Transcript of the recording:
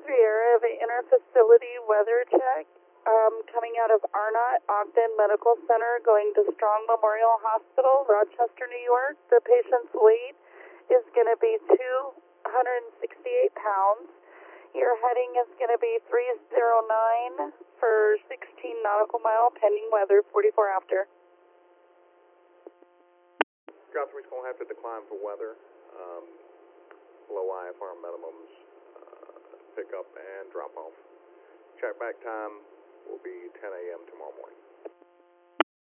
Riera of an inter-facility weather check coming out of Arnott Ogden Medical Center going to Strong Memorial Hospital, Rochester, New York. The patient's weight is going to be 268 pounds. Your heading is going to be 309 for 16 nautical mile pending weather, 44 after. Guthrie's going to have to decline for weather. Low IFR minimums, pick up and drop off. Check back time will be 10 a.m. tomorrow morning.